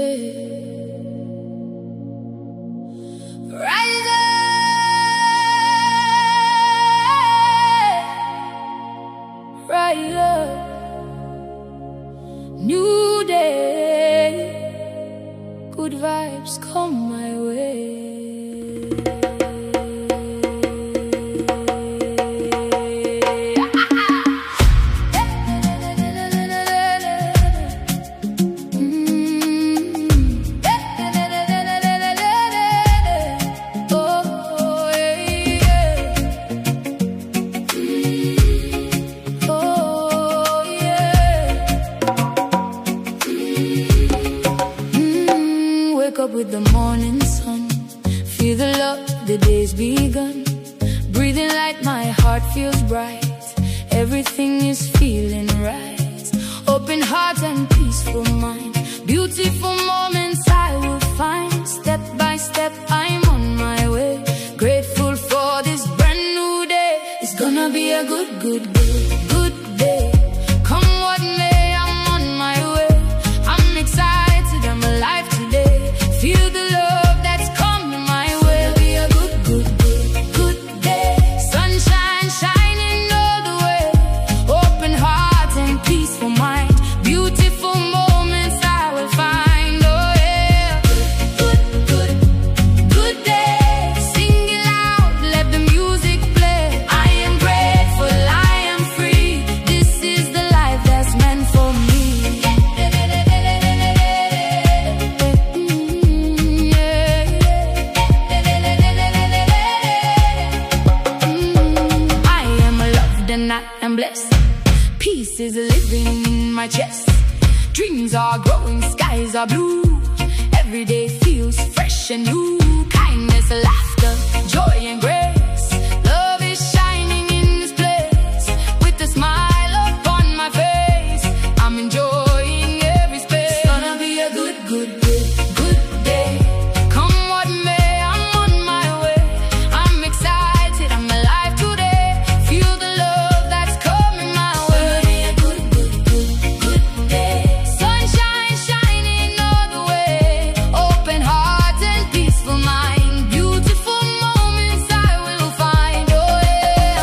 Rise up, rise up. New day, good vibes come my way. Wake up with the morning sun, feel the love, the day's begun. Breathing light, my heart feels bright. Everything is feeling right. Open heart and peaceful mind. Beautiful moments I will find. Step by step I'm on my way. Grateful for this brand new day. It's gonna be a good day, good day. Come what may, I'm on my way. I'm excited, I'm alive today. Feel the love that's coming my way. It'll be a good day, good day. Sunshine shining all the way. Open heart and peaceful mind. Beautiful moments I will find. Oh yeah. Good day. Sing it loud, let the music play. I am grateful, I am free. This is the life that's meant for me. And I am blessed. Peace is living in my chest. Dreams are growing, skies are blue. Every day feels fresh and new. Kindness, laughter, joy and grace. Love is shining in this place. With a smile upon my face, I'm enjoying every space. It's gonna be a good day, good day. Come what may, I'm on my way. I'm excited, I'm alive today. Feel the love that's coming my way. Good day. Sunshine shining all the way. Open heart and peaceful mind. Beautiful moments I will find. Oh yeah.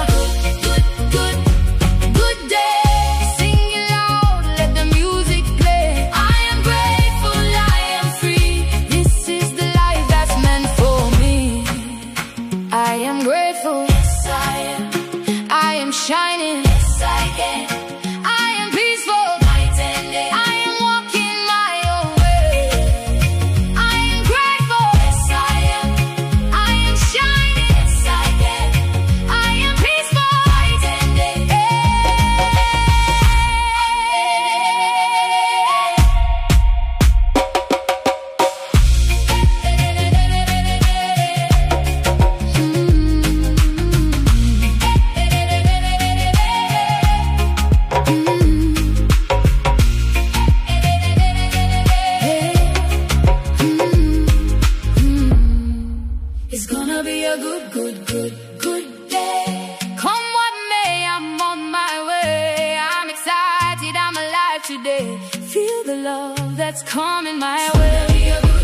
Good day. Sing it loud, let the music play. I am grateful, I am free. This is the life that's meant for me. I am grateful, yes I am. I am shining, yes I can. I am peaceful, night and day. I am walking my own way. I am grateful, yes I am. I am shining, yes I can. I am peaceful, night and day. It's gonna be a good day. Come what may, I'm on my way. I'm excited, I'm alive today. Feel the love that's coming my way.